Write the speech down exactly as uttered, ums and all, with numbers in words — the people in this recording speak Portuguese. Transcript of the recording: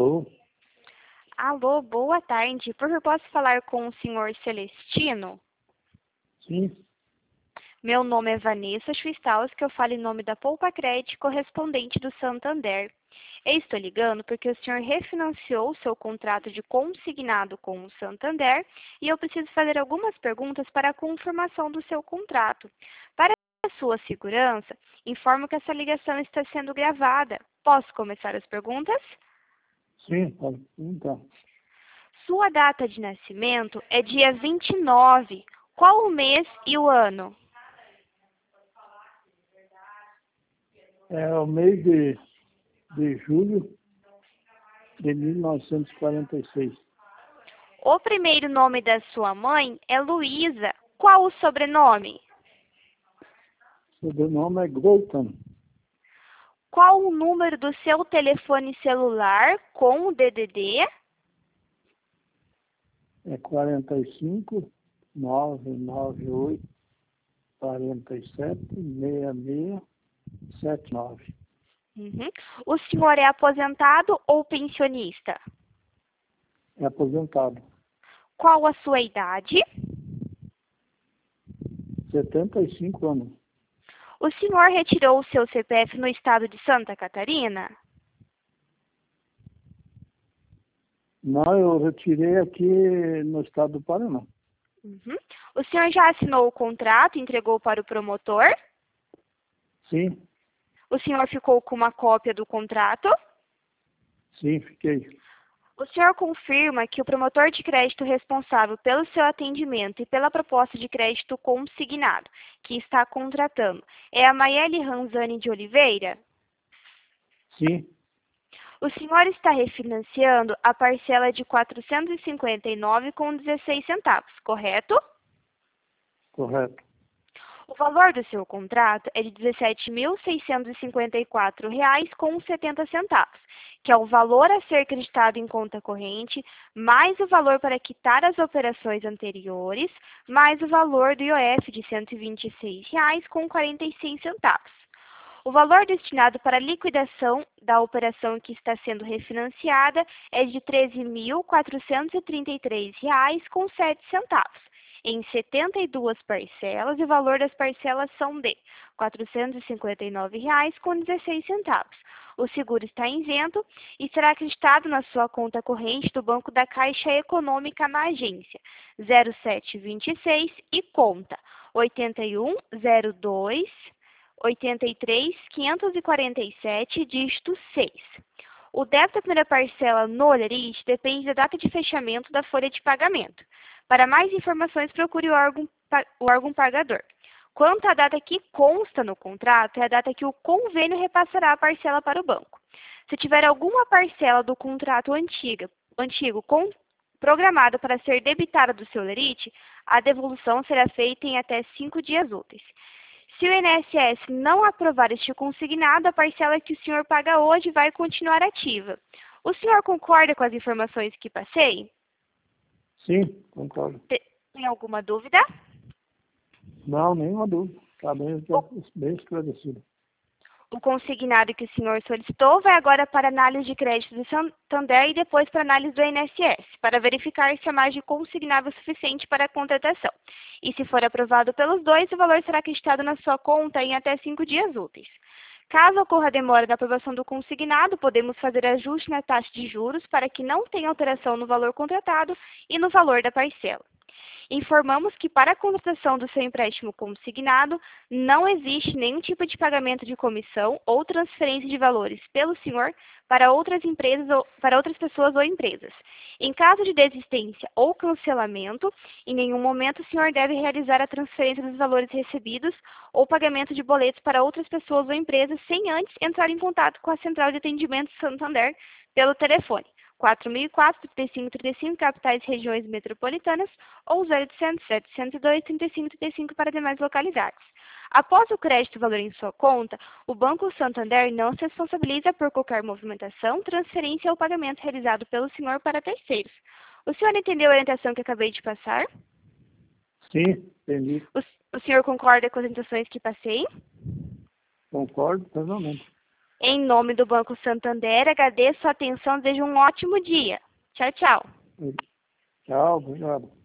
Alô? Alô, boa tarde. Por favor, posso falar com o senhor Celestino? Sim. Meu nome é Vanessa Schwistaus, que eu falo em nome da Poupa Crédito, correspondente do Santander. Eu estou ligando porque o senhor refinanciou o seu contrato de consignado com o Santander e eu preciso fazer algumas perguntas para a confirmação do seu contrato. Para a sua segurança, informo que essa ligação está sendo gravada. Posso começar as perguntas? Sim, pode perguntar. Sua data de nascimento é dia vinte e nove. Qual o mês e o ano? É o mês de, de julho de mil novecentos e quarenta e seis. O primeiro nome da sua mãe é Luísa. Qual o sobrenome? O sobrenome é Goltan. Qual o número do seu telefone celular com o D D D? É quarenta e cinco, nove nove oito, quarenta e sete, sessenta e seis, setenta e nove. Uhum. O senhor é aposentado ou pensionista? É aposentado. Qual a sua idade? setenta e cinco anos. O senhor retirou o seu C P F no estado de Santa Catarina? Não, eu retirei aqui no estado do Paraná. Uhum. O senhor já assinou o contrato e entregou para o promotor? Sim, O senhor ficou com uma cópia do contrato? sim, fiquei. O senhor confirma que o promotor de crédito responsável pelo seu atendimento e pela proposta de crédito consignado que está contratando é a Maiele Ranzani de Oliveira? Sim, O senhor está refinanciando a parcela de quatrocentos e cinquenta e nove reais com dezesseis centavos, correto? correto. O valor do seu contrato é de dezessete mil seiscentos e cinquenta e quatro reais com setenta centavos, que é o valor a ser creditado em conta corrente, mais o valor para quitar as operações anteriores, mais o valor do I O F de cento e vinte e seis reais com quarenta e seis centavos. O valor destinado para a liquidação da operação que está sendo refinanciada é de treze mil quatrocentos e trinta e três reais com sete centavos. Em setenta e duas parcelas, e o valor das parcelas são de quatrocentos e cinquenta e nove reais com dezesseis centavos. O seguro está isento e será acreditado na sua conta corrente do Banco da Caixa Econômica na agência zero sete vinte e seis e conta oitenta e um zero dois oitenta e três quinhentos e quarenta e sete, dígito seis. O débito da primeira parcela no Olerite depende da data de fechamento da folha de pagamento. Para mais informações, procure o órgão, o órgão pagador. Quanto à data que consta no contrato, é a data que o convênio repassará a parcela para o banco. Se tiver alguma parcela do contrato antiga, antigo com, programada para ser debitada do seu Olerite, a devolução será feita em até cinco dias úteis. Se o I N S S não aprovar este consignado, a parcela que o senhor paga hoje vai continuar ativa. O senhor concorda com as informações que passei? Sim, concordo. Tem alguma dúvida? Não, nenhuma dúvida. Está bem, bem esclarecido. O consignado que o senhor solicitou vai agora para análise de crédito do Santander e depois para análise do I N S S, para verificar se a margem consignável é suficiente para a contratação. E se for aprovado pelos dois, o valor será acreditado na sua conta em até cinco dias úteis. Caso ocorra demora na aprovação do consignado, podemos fazer ajuste na taxa de juros para que não tenha alteração no valor contratado e no valor da parcela. Informamos que para a contratação do seu empréstimo consignado, não existe nenhum tipo de pagamento de comissão ou transferência de valores pelo senhor para outras empresas ou para outras pessoas ou empresas. Em caso de desistência ou cancelamento, em nenhum momento o senhor deve realizar a transferência dos valores recebidos ou pagamento de boletos para outras pessoas ou empresas sem antes entrar em contato com a Central de Atendimento Santander pelo telefone quatro mil e quatro, trinta e cinco trinta e cinco, capitais e regiões metropolitanas, ou zero oitocentos, setecentos e dois, trinta e cinco trinta e cinco para demais localidades. Após o crédito valor em sua conta, o Banco Santander não se responsabiliza por qualquer movimentação, transferência ou pagamento realizado pelo senhor para terceiros. O senhor entendeu a orientação que acabei de passar? Sim, entendi. O, o senhor concorda com as orientações que passei? Concordo plenamente. Em nome do Banco Santander, agradeço a atenção e desejo um ótimo dia. Tchau, tchau. Tchau, obrigado.